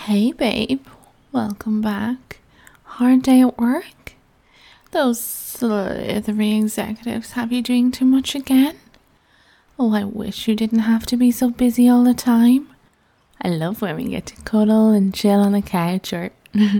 Hey babe, welcome back. Hard day at work? Those slithery executives have you doing too much again? Oh, I wish you didn't have to be so busy all the time. I love when we get to cuddle and chill on the couch or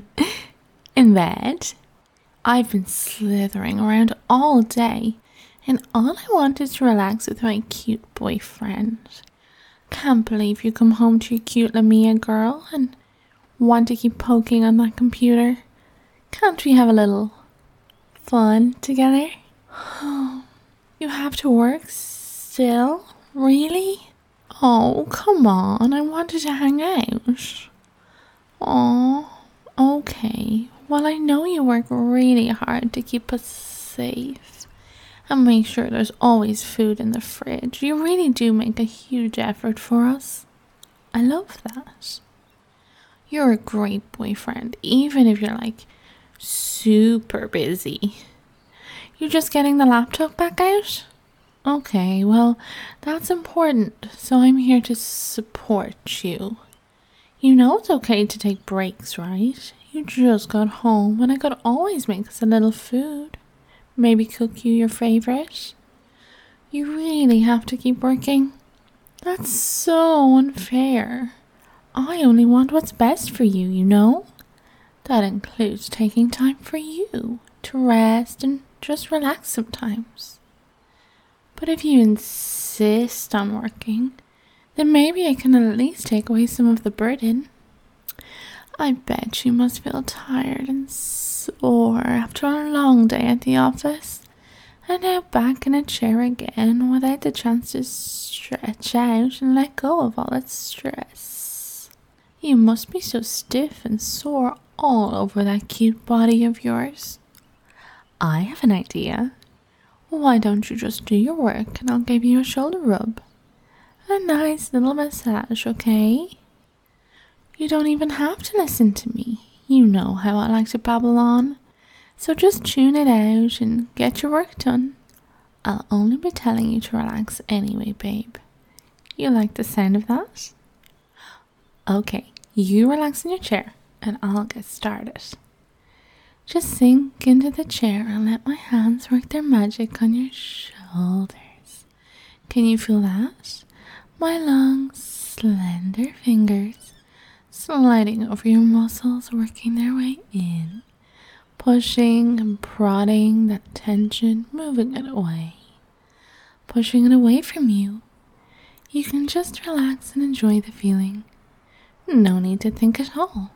in bed. I've been slithering around all day and all I want is to relax with my cute boyfriend. Can't believe you come home to your cute Lamia girl and want to keep poking on that computer. Can't we have a little fun together? You have to work still? Really? Oh, come on. I wanted to hang out. Oh, okay. Well, I know you work really hard to keep us safe and make sure there's always food in the fridge. You really do make a huge effort for us. I love that. You're a great boyfriend, even if you're like super busy. You're just getting the laptop back out? Okay, well, that's important, so I'm here to support you. You know it's okay to take breaks, right? You just got home and I could always make us a little food. Maybe cook you your favorite. You really have to keep working. That's so unfair. I only want what's best for you, you know? That includes taking time for you to rest and just relax sometimes. But if you insist on working, then maybe I can at least take away some of the burden. I bet you must feel tired and sore after a long day at the office, and now back in a chair again without the chance to stretch out and let go of all that stress. You must be so stiff and sore all over that cute body of yours. I have an idea. Why don't you just do your work and I'll give you a shoulder rub? A nice little massage, okay? You don't even have to listen to me. You know how I like to babble on. So just tune it out and get your work done. I'll only be telling you to relax anyway, babe. You like the sound of that? Okay, you relax in your chair and I'll get started. Just sink into the chair and let my hands work their magic on your shoulders. Can you feel that? My long, slender fingers sliding over your muscles, working their way in, pushing and prodding that tension, moving it away, pushing it away from you. You can just relax and enjoy the feeling. No need to think at all.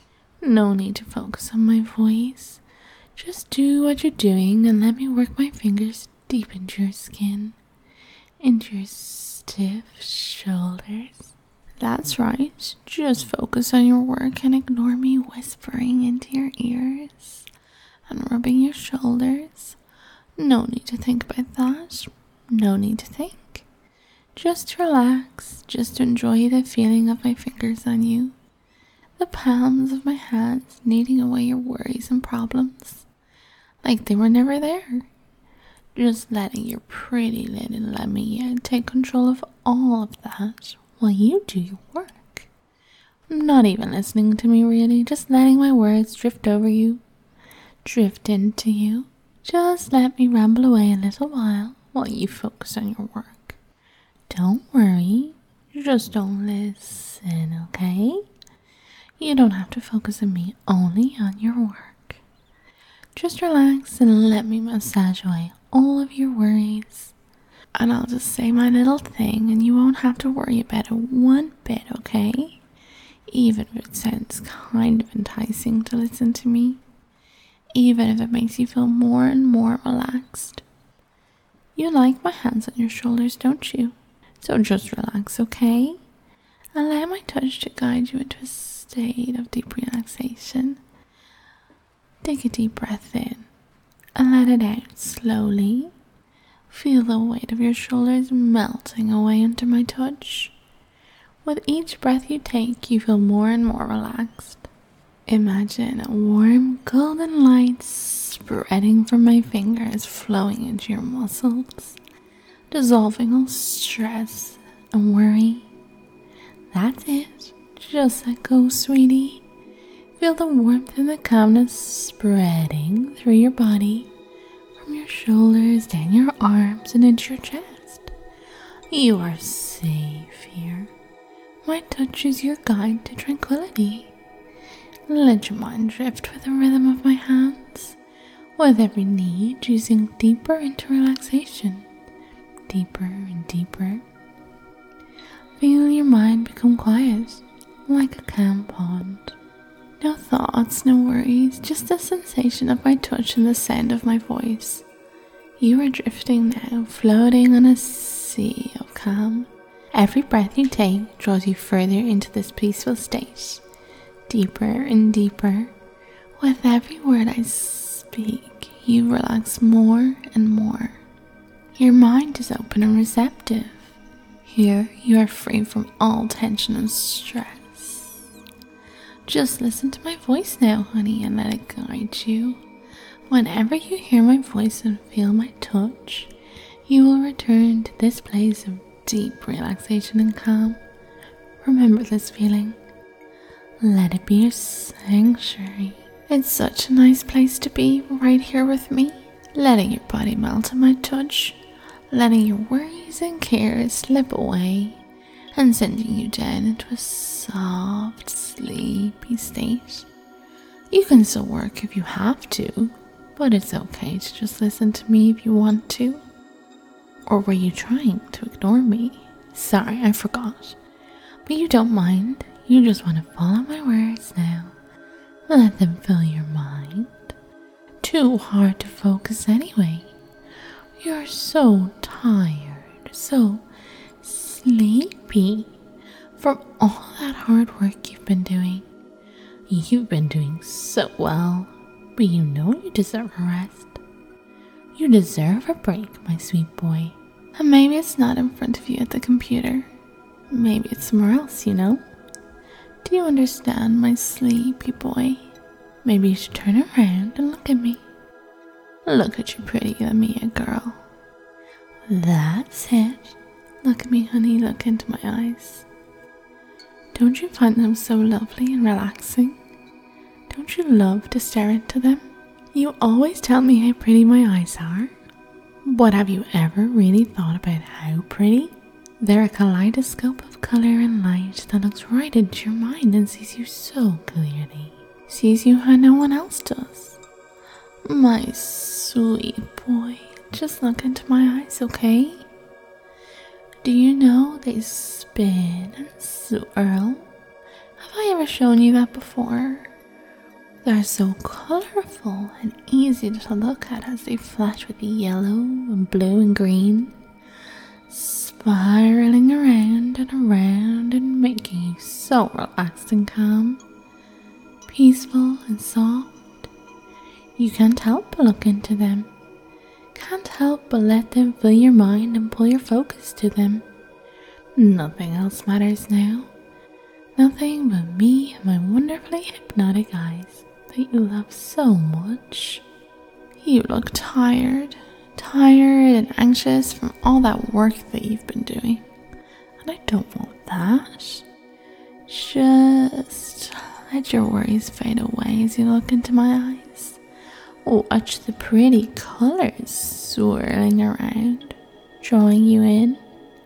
No need to focus on my voice. Just do what you're doing and let me work my fingers deep into your skin, into your stiff shoulders. That's right. Just focus on your work and ignore me whispering into your ears and rubbing your shoulders. No need to think about that. No need to think. Just relax. Just enjoy the feeling of my fingers on you. The palms of my hands kneading away your worries and problems, like they were never there. Just letting your pretty little Lamia take control of all of that while you do your work. Not even listening to me really, just letting my words drift over you, drift into you. Just let me ramble away a little while you focus on your work. Don't worry, just don't listen, okay? You don't have to focus on me, only on your work. Just relax and let me massage away all of your worries. And I'll just say my little thing and you won't have to worry about it one bit, okay? Even if it sounds kind of enticing to listen to me. Even if it makes you feel more and more relaxed. You like my hands on your shoulders, don't you? So just relax, okay? Allow my touch to guide you into a state of deep relaxation. Take a deep breath in and let it out slowly. Feel the weight of your shoulders melting away under my touch. With each breath you take, you feel more and more relaxed. Imagine a warm golden light spreading from my fingers, flowing into your muscles, dissolving all stress and worry. That's it. Just let go, sweetie. Feel the warmth and the calmness spreading through your body, from your shoulders, down your arms, and into your chest. You are safe here. My touch is your guide to tranquility. Let your mind drift with the rhythm of my hands, with every need choosing deeper into relaxation, deeper and deeper. Feel your mind become quiet, like a calm pond. No thoughts, no worries, just the sensation of my touch and the sound of my voice. You are drifting now, floating on a sea of calm. Every breath you take draws you further into this peaceful state, deeper and deeper. With every word I speak, you relax more and more. Your mind is open and receptive. Here, you are free from all tension and stress. Just listen to my voice now, honey, and let it guide you. Whenever you hear my voice and feel my touch, you will return to this place of deep relaxation and calm. Remember this feeling. Let it be your sanctuary. It's such a nice place to be right here with me, letting your body melt in my touch, letting your worries and cares slip away, and sending you down into a soft, sleepy state. You can still work if you have to, but it's okay to just listen to me if you want to. Or were you trying to ignore me? Sorry, I forgot. But you don't mind. You just want to follow my words now. Let them fill your mind. Too hard to focus anyway. You're so tired, so sleepy from all that hard work you've been doing. You've been doing so well, but you know you deserve a rest. You deserve a break, my sweet boy. And maybe it's not in front of you at the computer. Maybe it's somewhere else, you know? Do you understand, my sleepy boy? Maybe you should turn around and look at me. Look at your pretty Lamia girl. That's it. Look at me, honey. Look into my eyes. Don't you find them so lovely and relaxing? Don't you love to stare into them? You always tell me how pretty my eyes are. But have you ever really thought about how pretty? They're a kaleidoscope of color and light that looks right into your mind and sees you so clearly. Sees you how no one else does. My sweet boy, just look into my eyes, okay? Do you know they spin and swirl? Have I ever shown you that before? They're so colorful and easy to look at as they flash with yellow and blue and green, spiraling around and making you so relaxed and calm, peaceful and soft. You can't help but look into them. Can't help but let them fill your mind and pull your focus to them. Nothing else matters now. Nothing but me and my wonderfully hypnotic eyes that you love so much. You look tired and anxious from all that work that you've been doing. And I don't want that. Just let your worries fade away as you look into my eyes. Watch the pretty colors swirling around, drawing you in.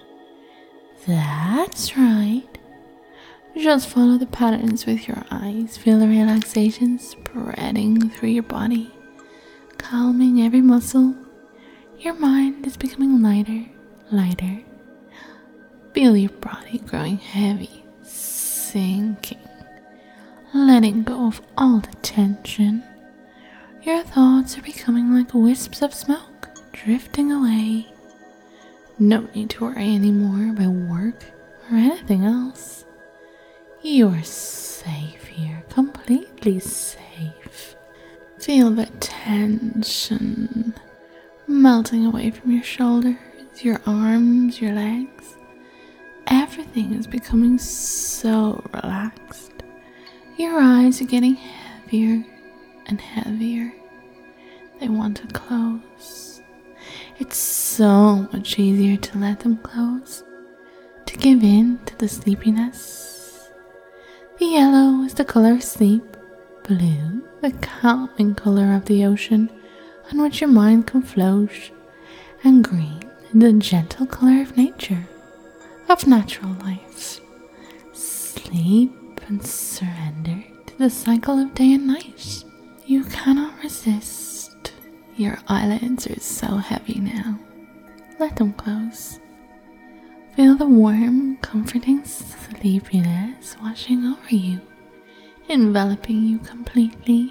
That's right. Just follow the patterns with your eyes. Feel the relaxation spreading through your body, calming every muscle. Your mind is becoming lighter. Feel your body growing heavy, sinking, letting go of all the tension. Your thoughts are becoming like wisps of smoke, drifting away. No need to worry anymore about work or anything else. You are safe here, completely safe. Feel the tension melting away from your shoulders, your arms, your legs. Everything is becoming so relaxed. Your eyes are getting heavier and heavier. They want to close. It's so much easier to let them close, to give in to the sleepiness. Yellow is the color of sleep, blue, the calming color of the ocean on which your mind can float, and green, the gentle color of nature, of natural life. Sleep and surrender to the cycle of day and night. You cannot resist. Your eyelids are so heavy now. Let them close. Feel the warm, comforting sleepiness washing over you, enveloping you completely.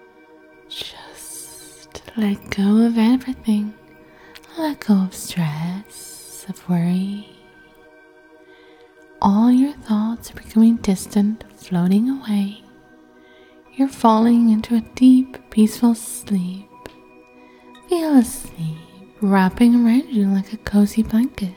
Just let go of everything. Let go of stress, of worry. All your thoughts are becoming distant, floating away. You're falling into a deep, peaceful sleep. Feel asleep, wrapping around you like a cozy blanket.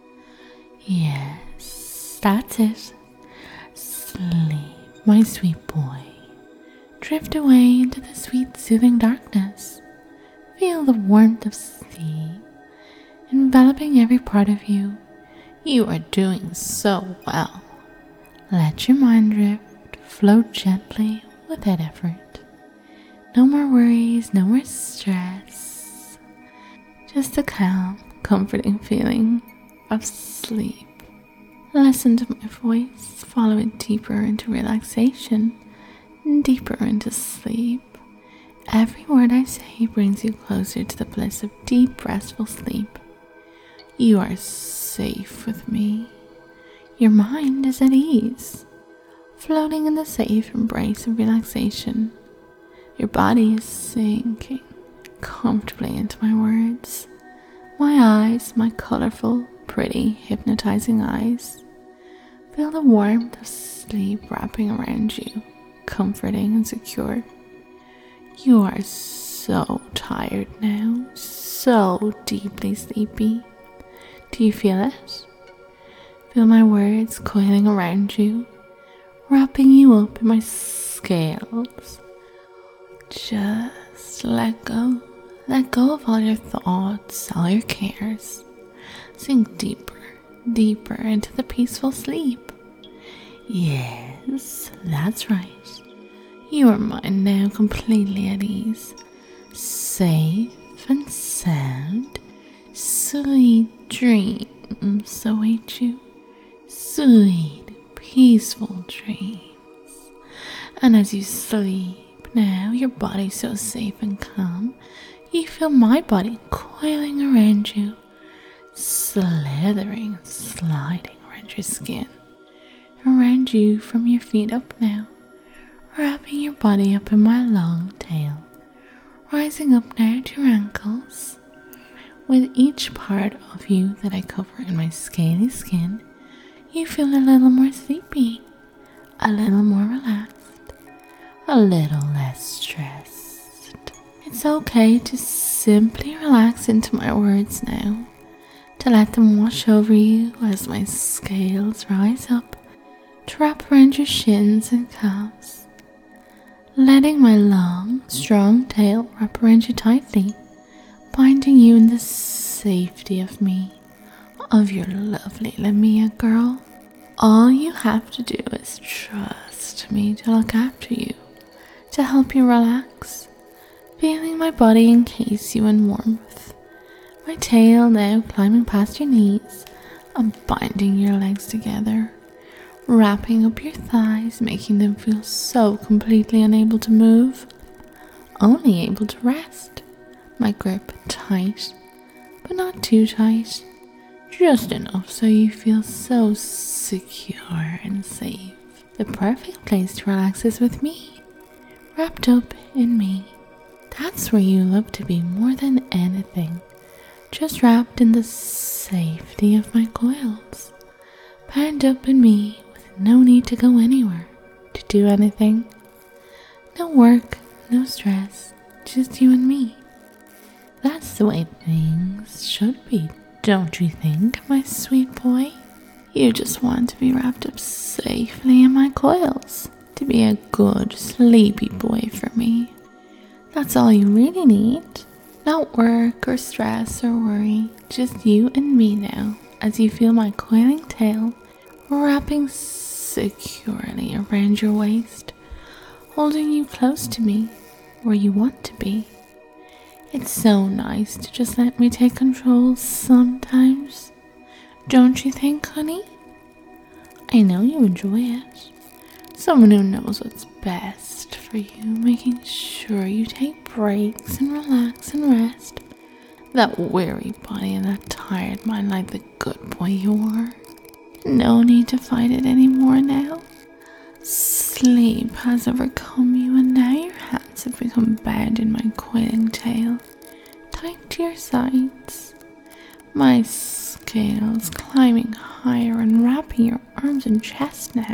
Yes, that's it. Sleep, my sweet boy. Drift away into the sweet, soothing darkness. Feel the warmth of sleep, enveloping every part of you. You are doing so well. Let your mind drift, float gently without effort. No more worries, no more stress. Just a calm, comforting feeling of sleep. Listen to my voice, follow it deeper into relaxation, deeper into sleep. Every word I say brings you closer to the bliss of deep, restful sleep. You are safe with me. Your mind is at ease, floating in the safe embrace of relaxation. Your body is sinking comfortably into my words. My eyes, my colorful, pretty, hypnotizing eyes. Feel the warmth of sleep wrapping around you, comforting and secure. You are so tired now, so deeply sleepy. Do you feel it? Feel my words coiling around you, wrapping you up in my scales. Just let go. Let go of all your thoughts, all your cares. Sink deeper, deeper into the peaceful sleep. Yes, that's right. You are mine now, completely at ease, safe and sound. Sweet dreams await you, sweet, peaceful dreams. And as you sleep now, your body's so safe and calm, you feel my body coiling around you, slithering and sliding around your skin, around you from your feet up now. Wrapping your body up in my long tail, rising up now to your ankles. With each part of you that I cover in my scaly skin, you feel a little more sleepy, a little more relaxed, a little less stressed. It's okay to simply relax into my words now, to let them wash over you as my scales rise up, to wrap around your shins and calves. Letting my long, strong tail wrap around you tightly, binding you in the safety of me, of your lovely Lamia girl. All you have to do is trust me to look after you, to help you relax, feeling my body encase you in warmth, my tail now climbing past your knees and binding your legs together, wrapping up your thighs, making them feel so completely unable to move, only able to rest. My grip tight, but not too tight, just enough so you feel so secure and safe. The perfect place to relax is with me, wrapped up in me. That's where you love to be more than anything, just wrapped in the safety of my coils, bound up in me. No need to go anywhere, to do anything. No work, no stress, just you and me. That's the way things should be, don't you think, my sweet boy? You just want to be wrapped up safely in my coils, to be a good, sleepy boy for me. That's all you really need. Not work or stress or worry, just you and me now, as you feel my coiling tail wrapping securely around your waist, holding you close to me where you want to be. It's so nice to just let me take control sometimes. Don't you think, honey? I know you enjoy it. Someone who knows what's best for you, making sure you take breaks and relax and rest. That weary body and that tired mind like the good boy you are. No need to fight it anymore now. Sleep has overcome you and now your hands have become bound in my coiling tail, tight to your sides. My scales climbing higher and wrapping your arms and chest now.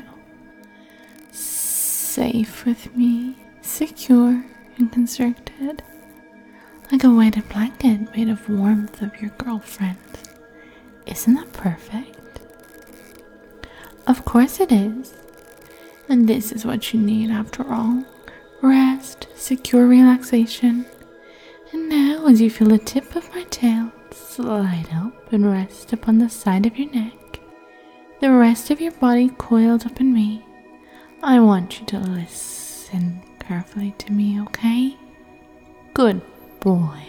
Safe with me, secure and constricted, like a weighted blanket made of warmth of your girlfriend. Isn't that perfect? Of course it is. And this is what you need after all. Rest, secure relaxation. And now as you feel the tip of my tail slide up and rest upon the side of your neck, the rest of your body coiled up in me, I want you to listen carefully to me, okay? Good boy.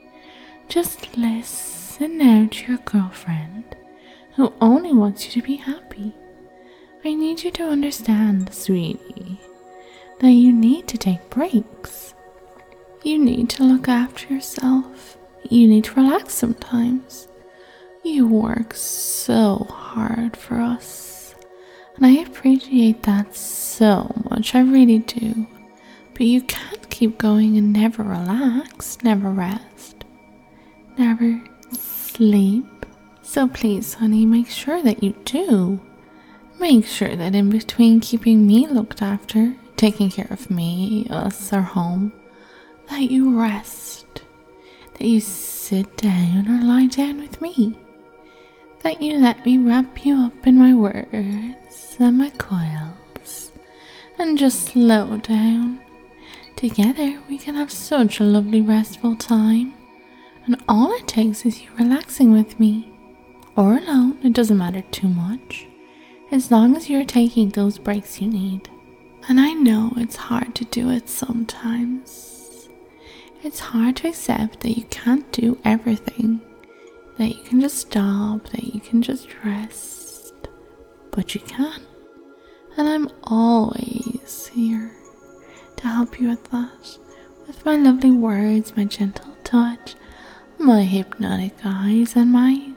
Just listen now to your girlfriend, who only wants you to be happy. I need you to understand, sweetie, that you need to take breaks. You need to look after yourself. You need to relax sometimes. You work so hard for us, and I appreciate that so much, I really do. But you can't keep going and never relax, never rest, never sleep. So please, honey, make sure that you do. Make sure that in between keeping me looked after, taking care of me, us, our home, that you rest, that you sit down or lie down with me, that you let me wrap you up in my words and my coils, and just slow down. Together we can have such a lovely restful time, and all it takes is you relaxing with me, or alone, it doesn't matter too much, as long as you're taking those breaks you need. And I know it's hard to do it sometimes. It's hard to accept that you can't do everything, that you can just stop, that you can just rest, but you can. And I'm always here to help you with that, with my lovely words, my gentle touch, my hypnotic eyes, and my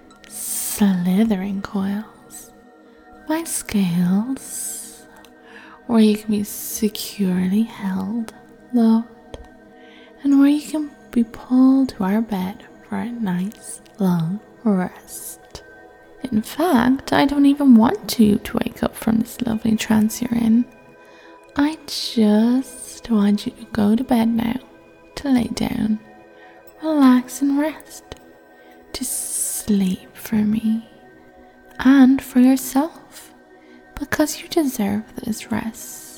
slithering coils. My scales, where you can be securely held, loved, and where you can be pulled to our bed for a nice long rest. In fact, I don't even want you to wake up from this lovely trance you're in. I just want you to go to bed now, to lay down, relax and rest, to sleep for me and for yourself, because you deserve this rest.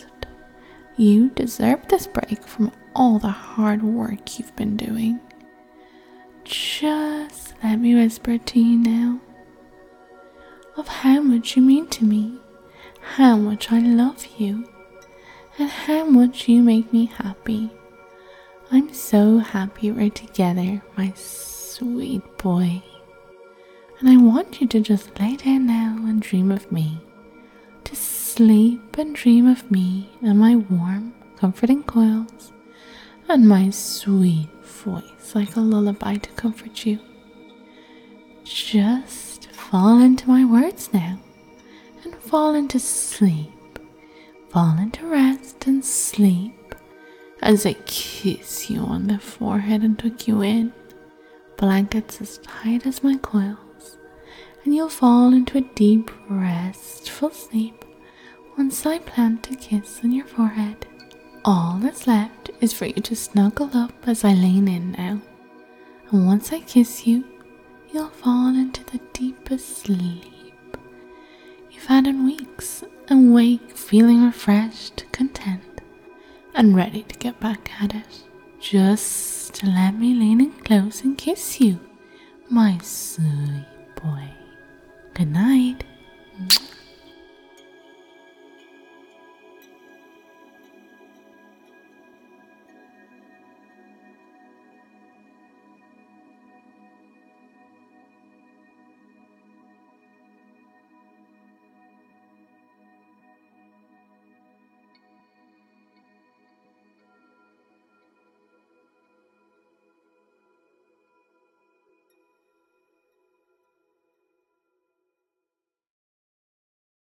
You deserve this break from all the hard work you've been doing. Just let me whisper to you now of how much you mean to me, how much I love you, and how much you make me happy. I'm so happy we're together, my sweet boy. And I want you to just lay down now and dream of me. To sleep and dream of me and my warm, comforting coils and my sweet voice like a lullaby to comfort you. Just fall into my words now and fall into sleep. Fall into rest and sleep as I kiss you on the forehead and tuck you in, blankets as tight as my coils, and you'll fall into a deep, restful sleep once I plant a kiss on your forehead. All that's left is for you to snuggle up as I lean in now, and once I kiss you, you'll fall into the deepest sleep you've had in weeks, and wake feeling refreshed, content, and ready to get back at it. Just let me lean in close and kiss you, my sweet boy. Good night.